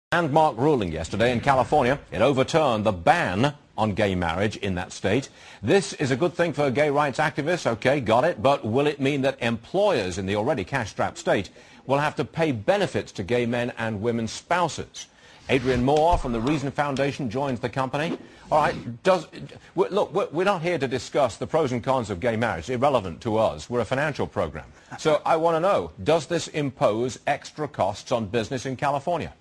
Landmark ruling yesterday in California. It overturned the ban on gay marriage in that state. This is a good thing for gay rights activists, okay, got it, but will it mean that employers in the already cash-strapped state will have to pay benefits to gay men and women's spouses? Adrian Moore from the Reason Foundation joins the company. All right, look, we're not here to discuss the pros and cons of gay marriage. It's irrelevant to us. We're a financial program. So I want to know, does this impose extra costs on business in California?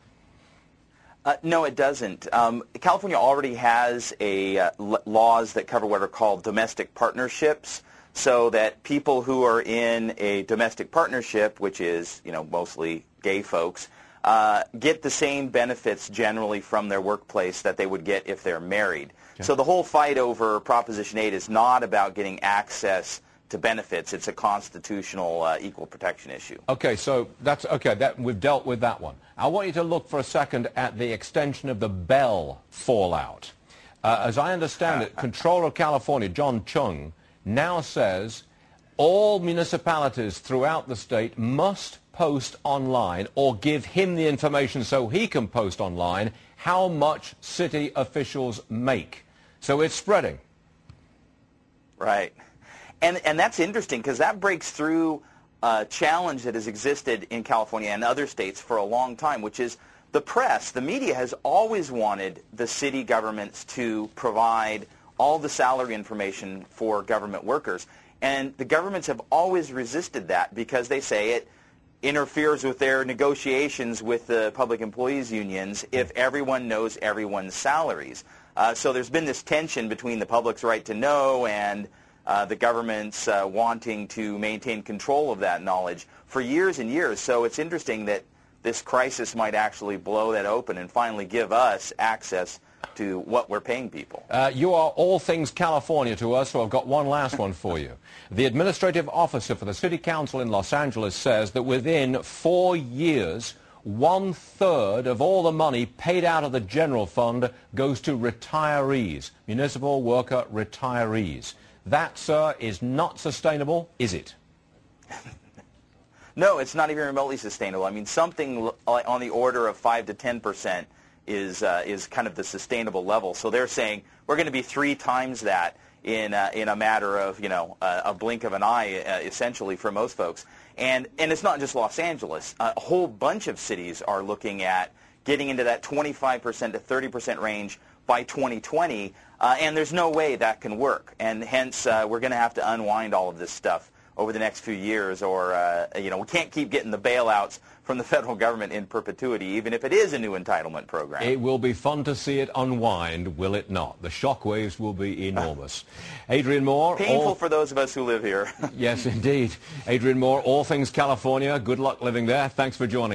No, it doesn't. California already has laws that cover what are called domestic partnerships, so that people who are in a domestic partnership, which is, mostly gay folks, get the same benefits generally from their workplace that they would get if they're married. Okay. So the whole fight over Proposition 8 is not about getting access to benefits. It's a constitutional equal protection issue. Okay, so that's okay. We've dealt with that one. I want you to look for a second at the extension of the Bell fallout. As I understand it, Comptroller of California, John Chung, now says all municipalities throughout the state must post online or give him the information so he can post online how much city officials make. So it's spreading. Right. And that's interesting because that breaks through a challenge that has existed in California and other states for a long time, which is the press. The media has always wanted the city governments to provide all the salary information for government workers. And the governments have always resisted that because they say it interferes with their negotiations with the public employees unions if everyone knows everyone's salaries. So there's been this tension between the public's right to know and the government's wanting to maintain control of that knowledge for years and years. So it's interesting that this crisis might actually blow that open and finally give us access to what we're paying people. You are all things California to us, so I've got one last one for you. The administrative officer for the City Council in Los Angeles says that within 4 years, 1/3 of all the money paid out of the general fund goes to retirees, municipal worker retirees. That, sir, is not sustainable, is it? No, it's not even remotely sustainable. I mean, something on the order of 5 to 10% is kind of the sustainable level. So they're saying we're going to be 3 times that in a matter of a blink of an eye, essentially for most folks. And it's not just Los Angeles. A whole bunch of cities are looking at getting into that 25% to 30% range by 2020, and there's no way that can work. And hence, we're going to have to unwind all of this stuff over the next few years, or we can't keep getting the bailouts from the federal government in perpetuity, even if it is a new entitlement program. It will be fun to see it unwind, will it not? The shockwaves will be enormous. Adrian Moore. Painful for those of us who live here. Yes, indeed. Adrian Moore, All Things California. Good luck living there. Thanks for joining us.